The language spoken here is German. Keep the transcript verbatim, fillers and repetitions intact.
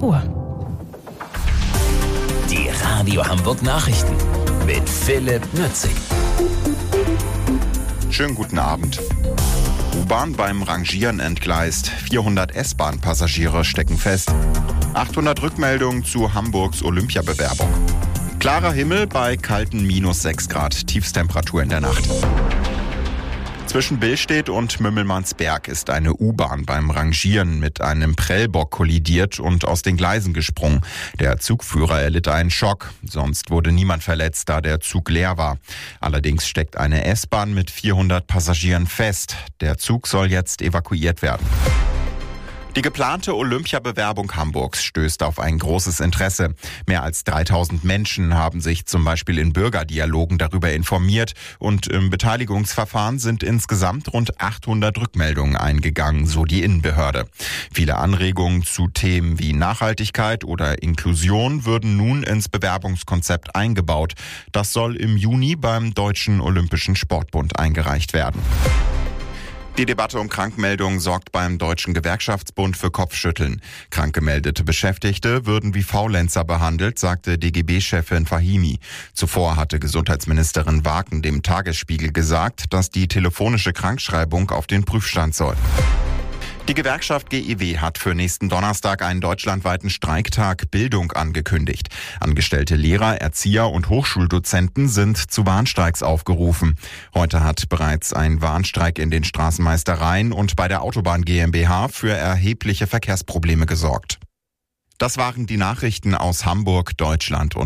Uhr. Die Radio Hamburg Nachrichten mit Philipp Nützig. Schönen guten Abend. U-Bahn beim Rangieren entgleist. vierhundert S-Bahn-Passagiere stecken fest. achthundert Rückmeldungen zu Hamburgs Olympiabewerbung. Klarer Himmel bei kalten minus sechs Grad. Tiefstemperatur in der Nacht. Zwischen Billstedt und Mümmelmannsberg ist eine U-Bahn beim Rangieren mit einem Prellbock kollidiert und aus den Gleisen gesprungen. Der Zugführer erlitt einen Schock. Sonst wurde niemand verletzt, da der Zug leer war. Allerdings steckt eine S-Bahn mit vierhundert Passagieren fest. Der Zug soll jetzt evakuiert werden. Die geplante Olympiabewerbung Hamburgs stößt auf ein großes Interesse. Mehr als dreitausend Menschen haben sich zum Beispiel in Bürgerdialogen darüber informiert und im Beteiligungsverfahren sind insgesamt rund achthundert Rückmeldungen eingegangen, so die Innenbehörde. Viele Anregungen zu Themen wie Nachhaltigkeit oder Inklusion würden nun ins Bewerbungskonzept eingebaut. Das soll im Juni beim Deutschen Olympischen Sportbund eingereicht werden. Die Debatte um Krankmeldungen sorgt beim Deutschen Gewerkschaftsbund für Kopfschütteln. Krankgemeldete Beschäftigte würden wie Faulenzer behandelt, sagte D G B-Chefin Fahimi. Zuvor hatte Gesundheitsministerin Waken dem Tagesspiegel gesagt, dass die telefonische Krankschreibung auf den Prüfstand soll. Die Gewerkschaft G I W hat für nächsten Donnerstag einen deutschlandweiten Streiktag Bildung angekündigt. Angestellte Lehrer, Erzieher und Hochschuldozenten sind zu Warnstreiks aufgerufen. Heute hat bereits ein Warnstreik in den Straßenmeistereien und bei der Autobahn GmbH für erhebliche Verkehrsprobleme gesorgt. Das waren die Nachrichten aus Hamburg, Deutschland und